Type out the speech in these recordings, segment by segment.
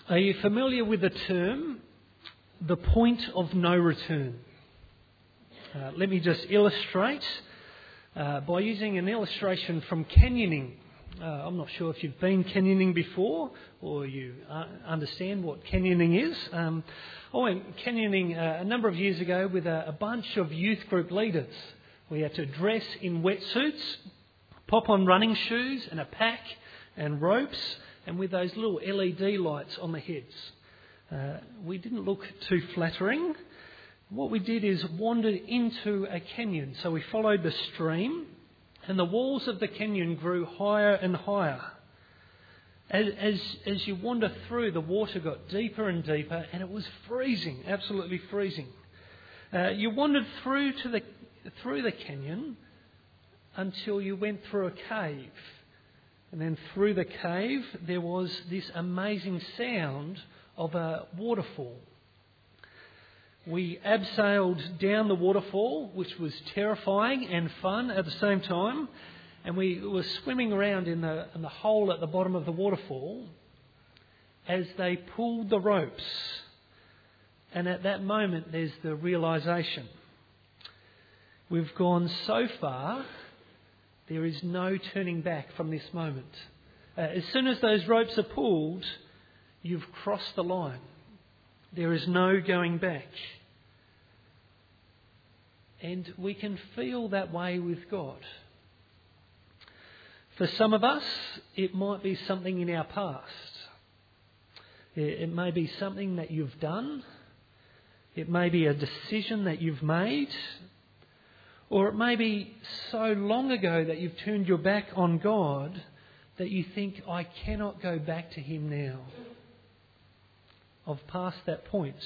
Are you familiar with the term, the point of no return? Let me just illustrate by using an illustration from canyoning. I'm not sure if you've been canyoning before or you understand what canyoning is. I went canyoning a number of years ago with a bunch of youth group leaders. We had to dress in wetsuits, pop on running shoes and a pack and ropes, and with those little LED lights on the heads. We didn't look too flattering. What we did is wandered into a canyon. So we followed the stream, and the walls of the canyon grew higher and higher. As you wander through, the water got deeper and deeper, and it was freezing, absolutely freezing. You wandered through the canyon until you went through a cave. And then through the cave, there was this amazing sound of a waterfall. We abseiled down the waterfall, which was terrifying and fun at the same time. And we were swimming around in the hole at the bottom of the waterfall as they pulled the ropes. And at that moment, there's the realisation. We've gone so far, there is no turning back from this moment. As soon as those ropes are pulled, you've crossed the line. There is no going back. And we can feel that way with God. For some of us, it might be something in our past. It may be something that you've done. It may be a decision that you've made. Or it may be so long ago that you've turned your back on God that you think, I cannot go back to Him now. I've passed that point.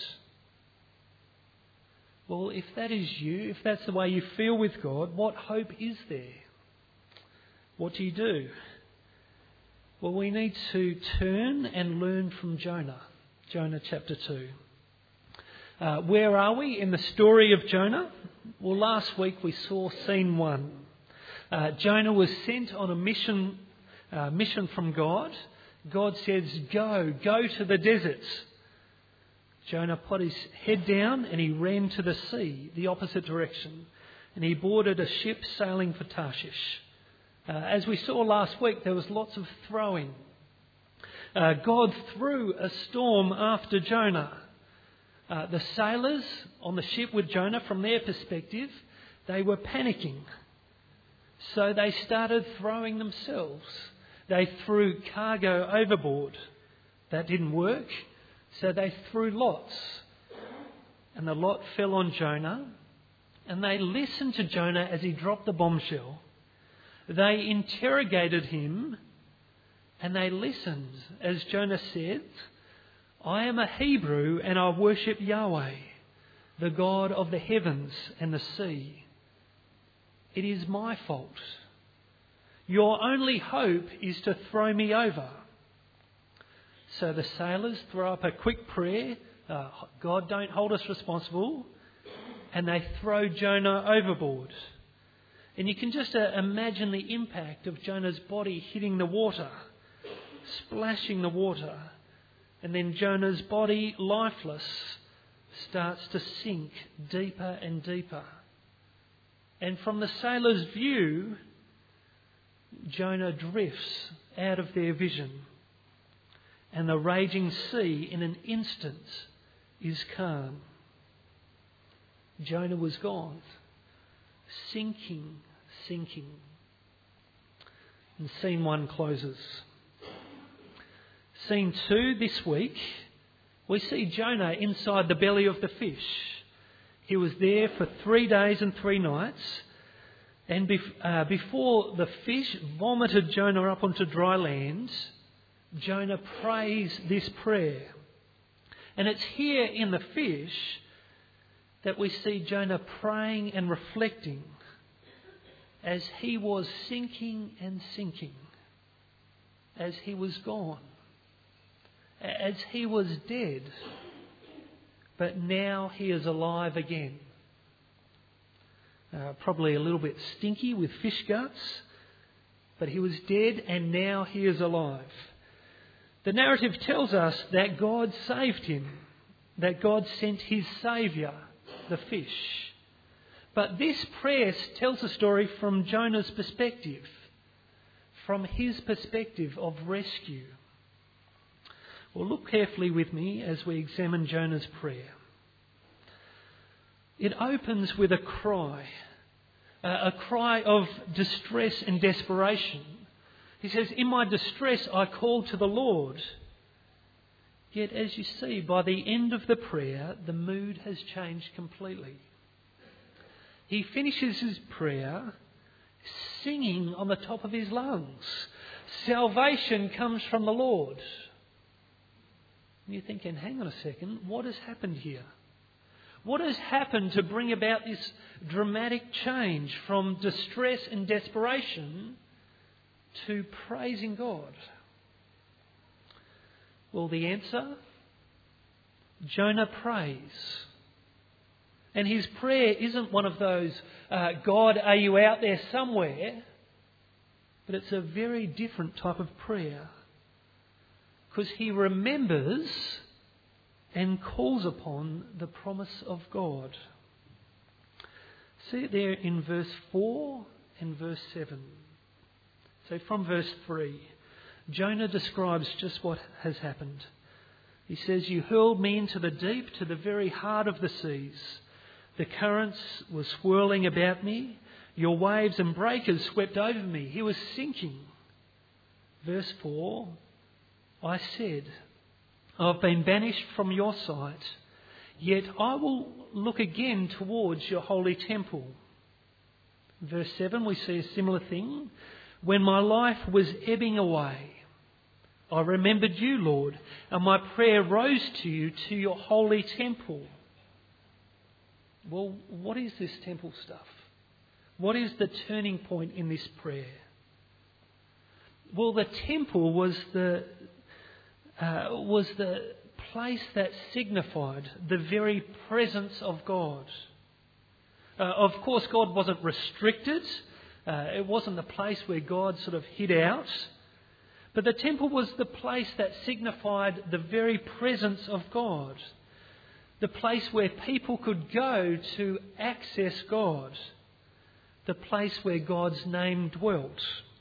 Well, if that is you, if that's the way you feel with God, what hope is there? What do you do? Well, we need to turn and learn from Jonah. Jonah chapter 2. Where are we in the story of Jonah? Well, last week we saw scene 1. Jonah was sent on a mission from God. God says, go to the deserts. Jonah put his head down and he ran to the sea, the opposite direction. And he boarded a ship sailing for Tarshish. As we saw last week, there was lots of throwing. God threw a storm after Jonah. The sailors on the ship with Jonah, from their perspective, they were panicking. So they started throwing themselves. They threw cargo overboard. That didn't work. So they threw lots. And the lot fell on Jonah. And they listened to Jonah as he dropped the bombshell. They interrogated him. And they listened as Jonah said, I am a Hebrew and I worship Yahweh, the God of the heavens and the sea. It is my fault. Your only hope is to throw me over. So the sailors throw up a quick prayer, God, don't hold us responsible, and they throw Jonah overboard. And you can just imagine the impact of Jonah's body hitting the water, splashing the water. And then Jonah's body, lifeless, starts to sink deeper and deeper. And from the sailors' view, Jonah drifts out of their vision. And the raging sea in an instant is calm. Jonah was gone, sinking. And scene 1 closes. Scene 2 this week, we see Jonah inside the belly of the fish. He was there for 3 days and 3 nights. And before the fish vomited Jonah up onto dry land, Jonah prays this prayer. And it's here in the fish that we see Jonah praying and reflecting as he was sinking and sinking, as he was gone. As he was dead, but now he is alive again. Probably a little bit stinky with fish guts, but he was dead and now he is alive. The narrative tells us that God saved him, that God sent his saviour, the fish. But this prayer tells a story from Jonah's perspective, from his perspective of rescue. Well, look carefully with me as we examine Jonah's prayer. It opens with a cry of distress and desperation. He says, "In my distress I called to the Lord." Yet, as you see, by the end of the prayer, the mood has changed completely. He finishes his prayer singing on the top of his lungs. Salvation comes from the Lord. And you're thinking, hang on a second, what has happened here? What has happened to bring about this dramatic change from distress and desperation to praising God? Well, the answer? Jonah prays. And his prayer isn't one of those, God, are you out there somewhere? But it's a very different type of prayer. Because he remembers and calls upon the promise of God. See it there in verse 4 and verse 7. So from verse 3, Jonah describes just what has happened. He says, "You hurled me into the deep, to the very heart of the seas. The currents were swirling about me. Your waves and breakers swept over me." He was sinking. Verse 4, "I said, I've been banished from your sight, yet I will look again towards your holy temple." Verse 7, we see a similar thing. "When my life was ebbing away, I remembered you, Lord, and my prayer rose to you, to your holy temple." Well, what is this temple stuff? What is the turning point in this prayer? Well, the temple was the place that signified the very presence of God. Of course, God wasn't restricted. It wasn't the place where God sort of hid out. But the temple was the place that signified the very presence of God. The place where people could go to access God. The place where God's name dwelt.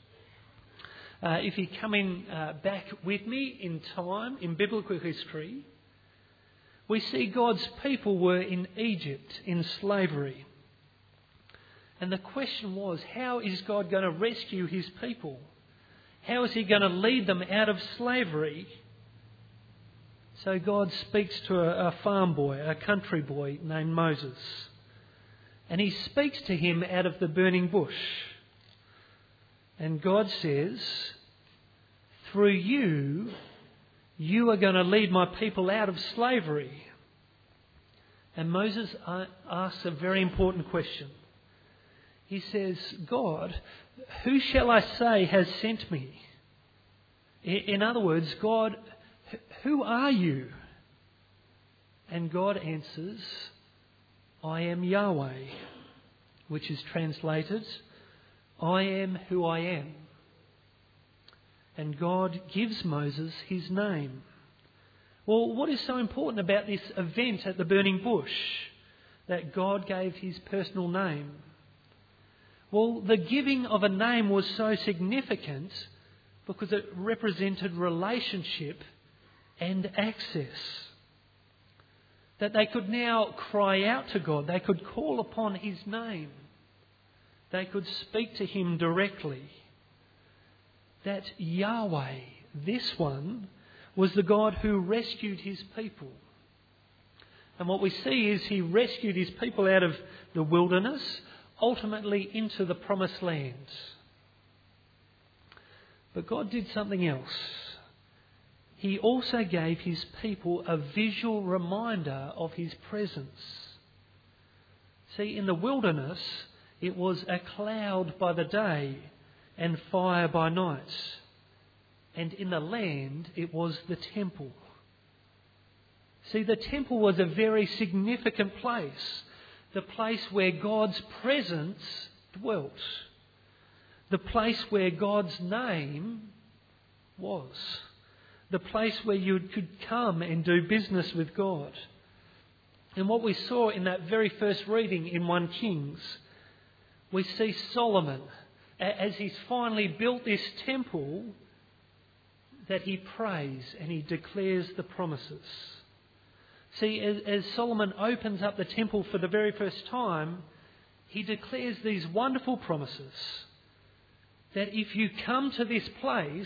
If you come in back with me in time, in biblical history, we see God's people were in Egypt in slavery. And the question was, how is God going to rescue his people? How is he going to lead them out of slavery? So God speaks to a farm boy, a country boy named Moses. And he speaks to him out of the burning bush. And God says, "Through you, you are going to lead my people out of slavery." And Moses asks a very important question. He says, "God, who shall I say has sent me?" In other words, God, who are you? And God answers, "I am Yahweh," which is translated, "I am who I am." And God gives Moses his name. Well, what is so important about this event at the burning bush, that God gave his personal name? Well, the giving of a name was so significant because it represented relationship and access. That they could now cry out to God. They could call upon his name. They could speak to him directly. That Yahweh, this one, was the God who rescued his people. And what we see is he rescued his people out of the wilderness, ultimately into the promised land. But God did something else. He also gave his people a visual reminder of his presence. See, in the wilderness, it was a cloud by the day and fire by night. And in the land, it was the temple. See, the temple was a very significant place. The place where God's presence dwelt. The place where God's name was. the place where you could come and do business with God. And what we saw in that very first reading in 1 Kings, we see Solomon, as he's finally built this temple, that he prays and he declares the promises. See, as Solomon opens up the temple for the very first time, he declares these wonderful promises that if you come to this place,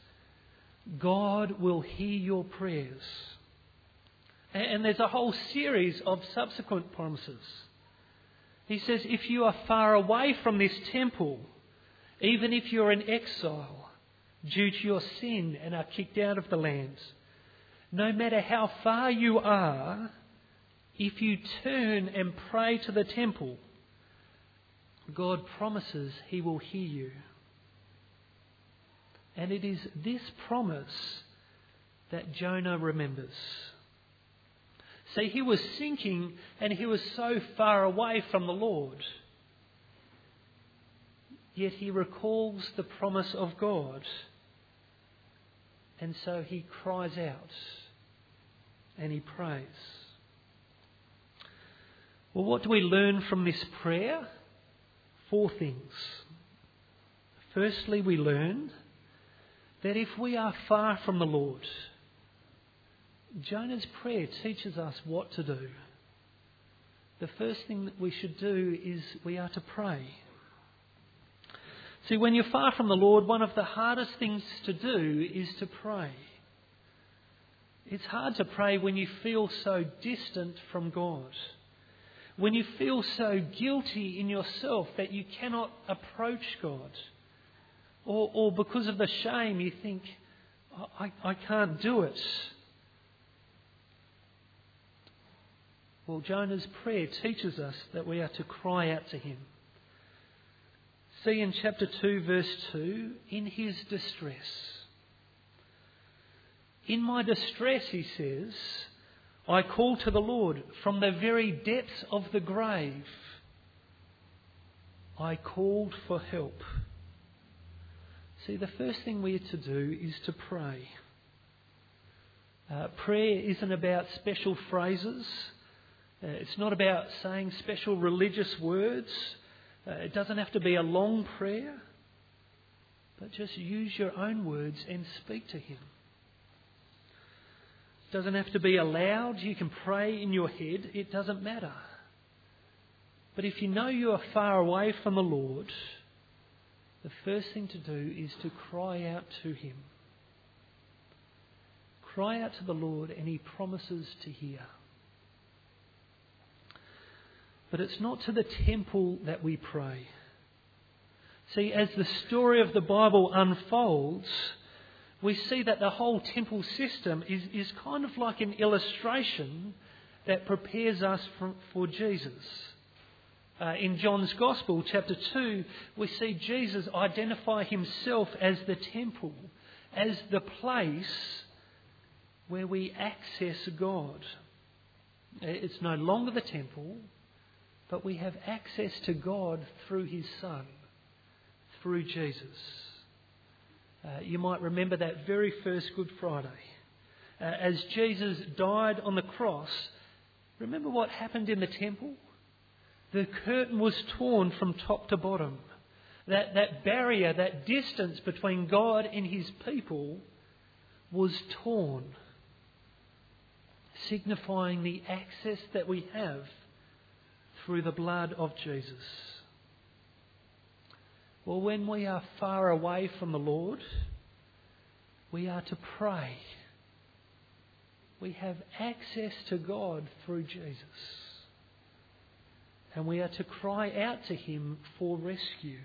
God will hear your prayers. And there's a whole series of subsequent promises. He says, if you are far away from this temple, even if you're in exile due to your sin and are kicked out of the land, no matter how far you are, if you turn and pray to the temple, God promises he will hear you. And it is this promise that Jonah remembers. See, he was sinking and he was so far away from the Lord. Yet he recalls the promise of God. And so he cries out and he prays. Well, what do we learn from this prayer? 4 things. Firstly, we learn that if we are far from the Lord, Jonah's prayer teaches us what to do. The first thing that we should do is we are to pray. See, when you're far from the Lord, one of the hardest things to do is to pray. It's hard to pray when you feel so distant from God. When you feel so guilty in yourself that you cannot approach God. Or because of the shame you think, I can't do it. Well, Jonah's prayer teaches us that we are to cry out to him. See in chapter 2, verse 2, in his distress. In my distress, he says, I call to the Lord from the very depths of the grave. I called for help. See, the first thing we are to do is to pray. Prayer isn't about special phrases. It's not about saying special religious words. It doesn't have to be a long prayer. But just use your own words and speak to him. It doesn't have to be aloud. You can pray in your head. It doesn't matter. But if you know you are far away from the Lord, the first thing to do is to cry out to him. Cry out to the Lord and he promises to hear. But it's not to the temple that we pray. See, as the story of the Bible unfolds, we see that the whole temple system is kind of like an illustration that prepares us for Jesus. In John's Gospel, chapter 2, we see Jesus identify himself as the temple, as the place where we access God. It's no longer the temple, but we have access to God through his Son, through Jesus. You might remember that very first Good Friday. As Jesus died on the cross, remember what happened in the temple? The curtain was torn from top to bottom. That barrier, that distance between God and his people was torn, signifying the access that we have through the blood of Jesus. Well, when we are far away from the Lord, we are to pray. We have access to God through Jesus. And we are to cry out to him for rescue.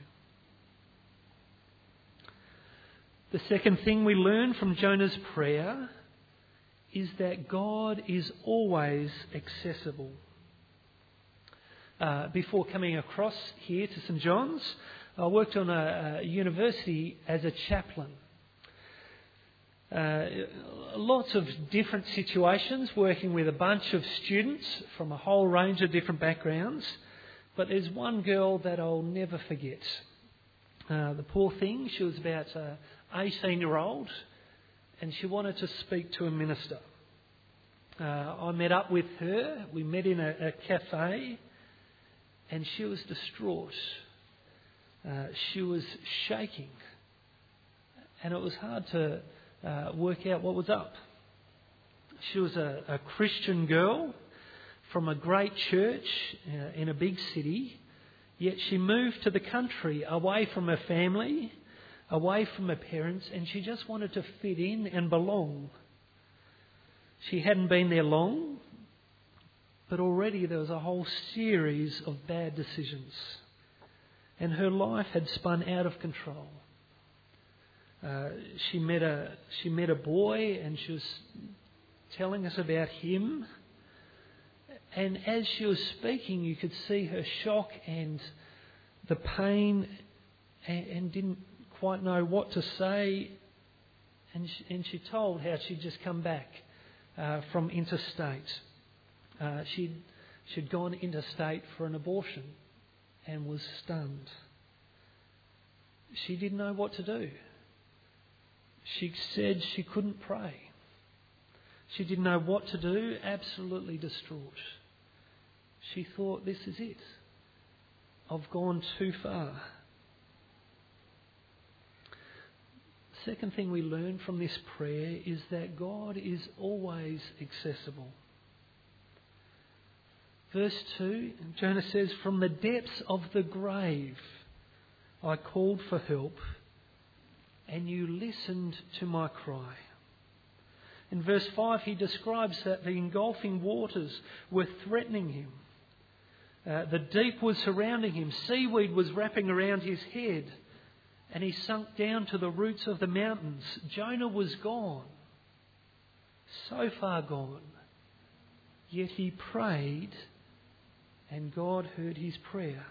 The second thing we learn from Jonah's prayer is that God is always accessible. Before coming across here to St John's, I worked on a university as a chaplain. Lots of different situations, working with a bunch of students from a whole range of different backgrounds. But there's one girl that I'll never forget. The poor thing, she was about 18-year-old. and she wanted to speak to a minister. I met up with her. We met in a cafe, and she was distraught. She was shaking, and it was hard to work out what was up. She was a Christian girl from a great church in a big city, yet she moved to the country away from her family, away from her parents, and she just wanted to fit in and belong. She hadn't been there long, but already there was a whole series of bad decisions, and her life had spun out of control. She met a boy, and she was telling us about him. And as she was speaking, you could see her shock and the pain, and didn't quite know what to say. And she told how she'd just come back from interstate. She'd gone interstate for an abortion and was stunned. She didn't know what to do. She said she couldn't pray. She didn't know what to do, absolutely distraught. She thought, this is it. I've gone too far. Second thing we learn from this prayer is that God is always accessible. Verse 2, Jonah says, from the depths of the grave I called for help, and you listened to my cry. In verse 5, he describes that the engulfing waters were threatening him. The deep was surrounding him. Seaweed was wrapping around his head, and he sunk down to the roots of the mountains. Jonah was gone, so far gone. Yet he prayed, and God heard his prayer.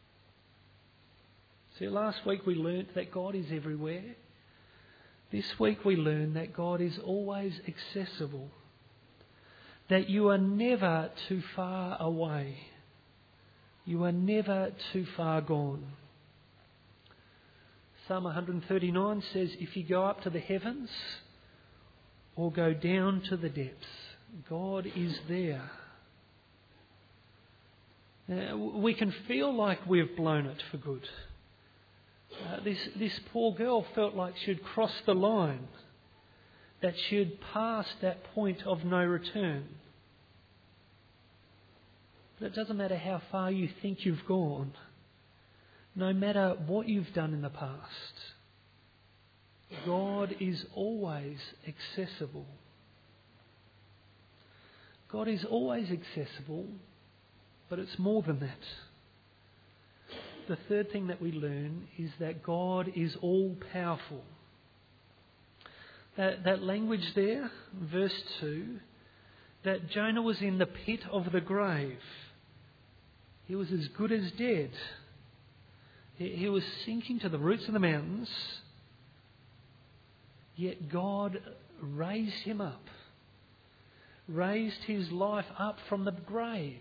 See, last week we learnt that God is everywhere. This week we learn that God is always accessible, that you are never too far away. You are never too far gone. Psalm 139 says, if you go up to the heavens or go down to the depths, God is there. Now, we can feel like we've blown it for good. This poor girl felt like she'd crossed the line, that she'd passed that point of no return. But it doesn't matter how far you think you've gone, no matter what you've done in the past, God is always accessible. God is always accessible, but it's more than that. The third thing that we learn is that God is all-powerful. That language there, verse 2, that Jonah was in the pit of the grave. He was as good as dead. He was sinking to the roots of the mountains, yet God raised him up, raised his life up from the grave.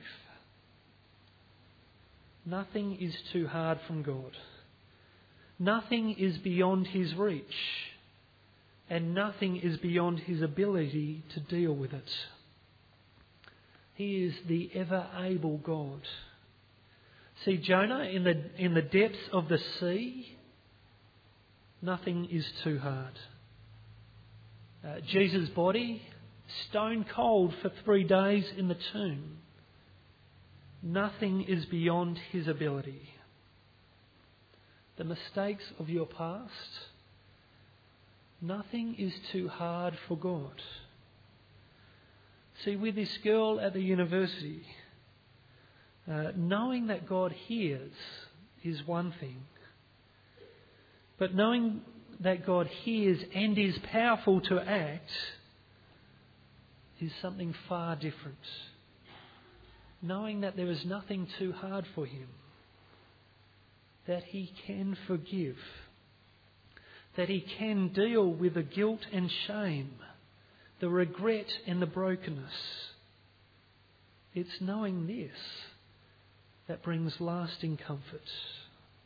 Nothing is too hard from God. Nothing is beyond his reach, and nothing is beyond his ability to deal with it. He is the ever-able God. See, Jonah, in the depths of the sea, nothing is too hard. Jesus' body, stone cold for 3 days in the tomb. Nothing is beyond his ability. The mistakes of your past, nothing is too hard for God. See, with this girl at the university, knowing that God hears is one thing. But knowing that God hears and is powerful to act is something far different. Knowing that there is nothing too hard for him, that he can forgive, that he can deal with the guilt and shame, the regret and the brokenness. It's knowing this that brings lasting comfort.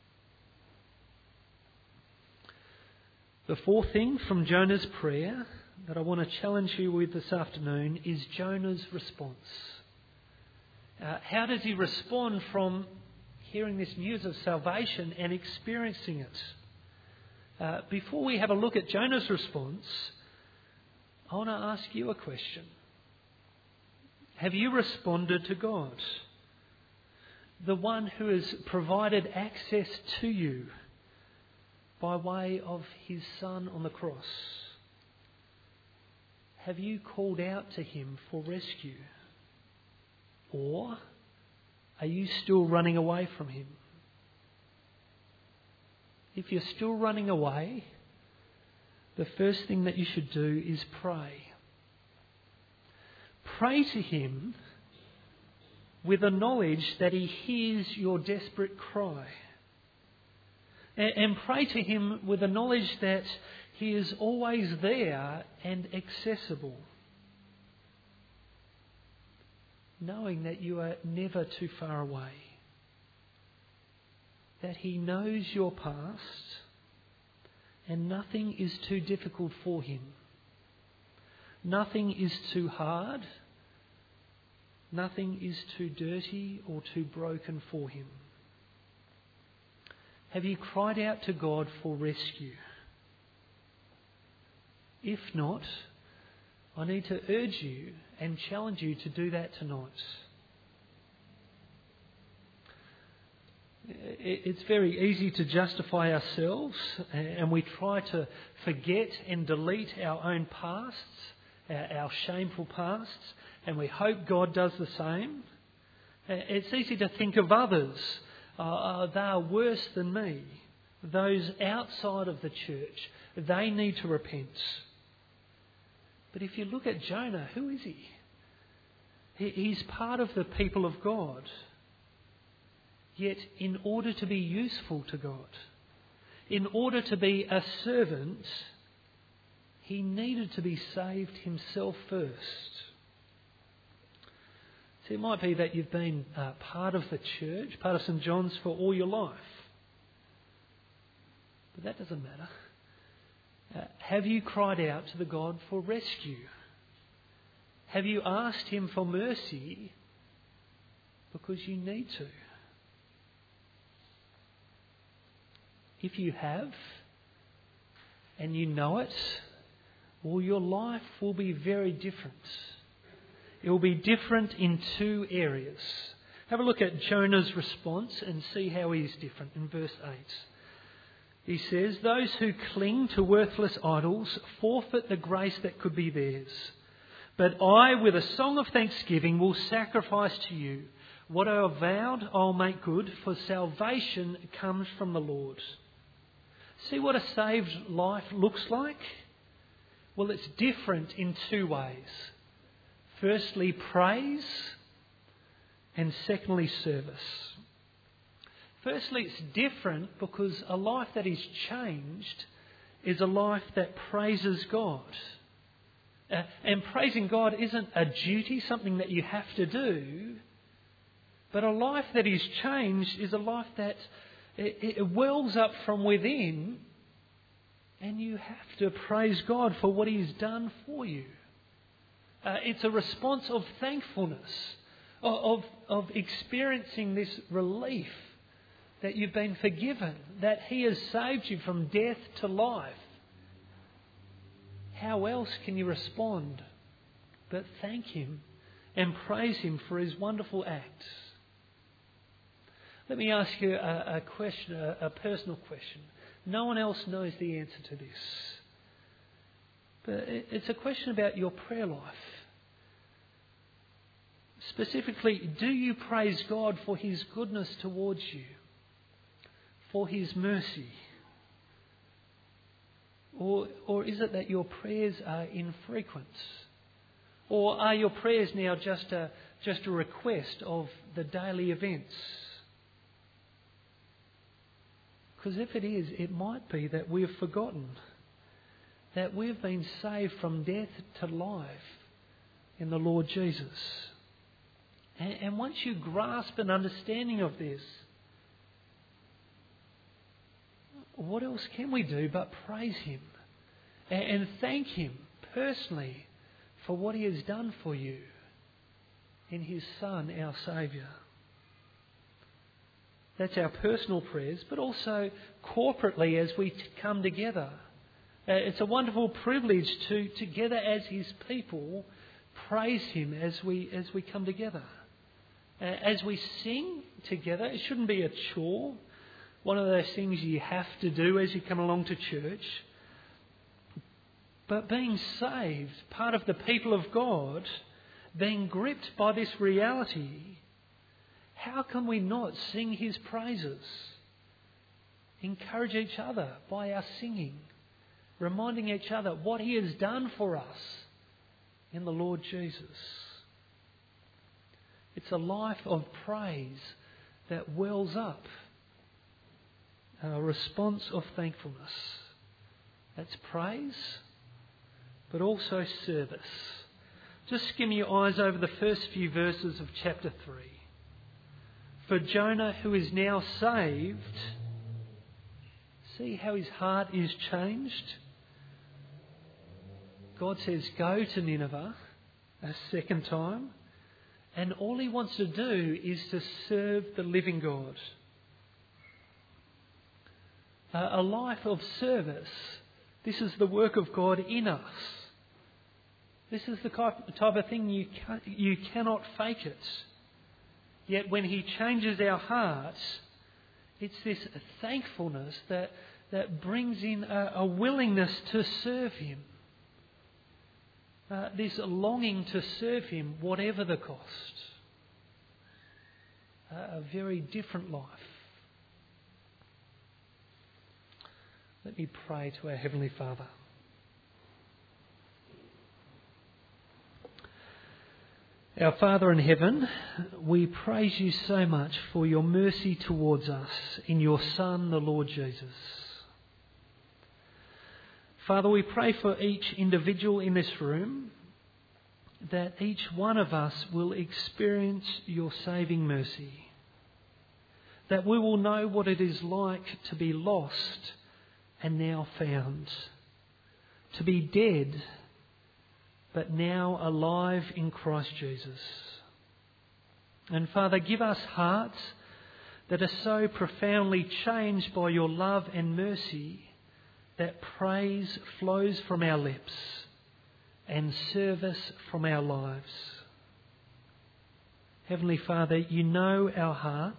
The fourth thing from Jonah's prayer that I want to challenge you with this afternoon is Jonah's response. How does he respond from hearing this news of salvation and experiencing it? Before we have a look at Jonah's response, I want to ask you a question. Have you responded to God, the one who has provided access to you by way of his Son on the cross? Have you called out to him for rescue? Or are you still running away from him? If you're still running away, the first thing that you should do is pray. Pray to him with the knowledge that he hears your desperate cry. And pray to him with the knowledge that he is always there and accessible. Knowing that you are never too far away. That he knows your past and nothing is too difficult for him. Nothing is too hard. Nothing is too dirty or too broken for him. Have you cried out to God for rescue? If not, I need to urge you and challenge you to do that tonight. It's very easy to justify ourselves, and we try to forget and delete our own pasts, our shameful pasts, and we hope God does the same. It's easy to think of others. They are worse than me. Those outside of the church, they need to repent. But if you look at Jonah, who is he? He's part of the people of God. Yet in order to be useful to God, in order to be a servant, he needed to be saved himself first. See, it might be that you've been part of the church, part of St. John's for all your life. But that doesn't matter. Have you cried out to the God for rescue? Have you asked him for mercy because you need to? If you have, and you know it, well, your life will be very different. It will be different in two areas. Have a look at Jonah's response and see how he is different in verse 8. He says, "Those who cling to worthless idols forfeit the grace that could be theirs. But I, with a song of thanksgiving, will sacrifice to you. What I have vowed, I'll make good, for salvation comes from the Lord." See what a saved life looks like? Well, it's different in two ways. Firstly, praise, and secondly, service. Firstly, it's different because a life that is changed is a life that praises God. And praising God isn't a duty, something that you have to do. But a life that is changed is a life that it wells up from within, and you have to praise God for what He's done for you. It's a response of thankfulness, of experiencing this relief that you've been forgiven, that He has saved you from death to life. How else can you respond but thank Him and praise Him for His wonderful acts? Let me ask you a question, a personal question. No one else knows the answer to this. But it's a question about your prayer life. Specifically, do you praise God for His goodness towards you? For His mercy? Or is it that your prayers are infrequent? Or are your prayers now just a request of the daily events? Because if it is, it might be that we've forgotten that we've been saved from death to life in the Lord Jesus. And once you grasp an understanding of this, what else can we do but praise Him and thank Him personally for what He has done for you in His Son, our Saviour. That's our personal prayers, but also corporately as we come together. It's a wonderful privilege to, together as His people, praise Him as we come together. As we sing together, it shouldn't be a chore, one of those things you have to do as you come along to church. But being saved, part of the people of God, being gripped by this reality, how can we not sing His praises? Encourage each other by our singing, reminding each other what He has done for us in the Lord Jesus. It's a life of praise that wells up, a response of thankfulness. That's praise, but also service. Just skim your eyes over the first few verses of chapter 3. For Jonah, who is now saved, see how his heart is changed? God says, go to Nineveh a second time, and all he wants to do is to serve the living God. A life of service. This is the work of God in us. This is the type of thing you cannot fake it. Yet when He changes our hearts, it's this thankfulness that brings in a willingness to serve Him. This longing to serve Him, whatever the cost. A very different life. Let me pray to our Heavenly Father. Our Father in heaven, we praise You so much for Your mercy towards us in Your Son, the Lord Jesus. Father, we pray for each individual in this room that each one of us will experience Your saving mercy. That we will know what it is like to be lost and now found. To be dead, but now alive in Christ Jesus. And Father, give us hearts that are so profoundly changed by Your love and mercy that praise flows from our lips and service from our lives. Heavenly Father, You know our hearts.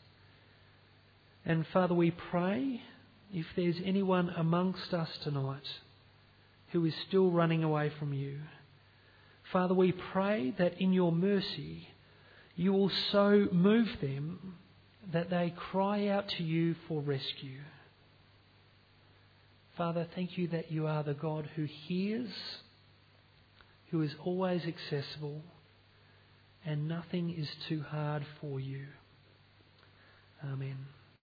And Father, we pray if there's anyone amongst us tonight who is still running away from You, Father, we pray that in Your mercy You will so move them that they cry out to You for rescue. Father, thank You that You are the God who hears, who is always accessible, and nothing is too hard for You. Amen.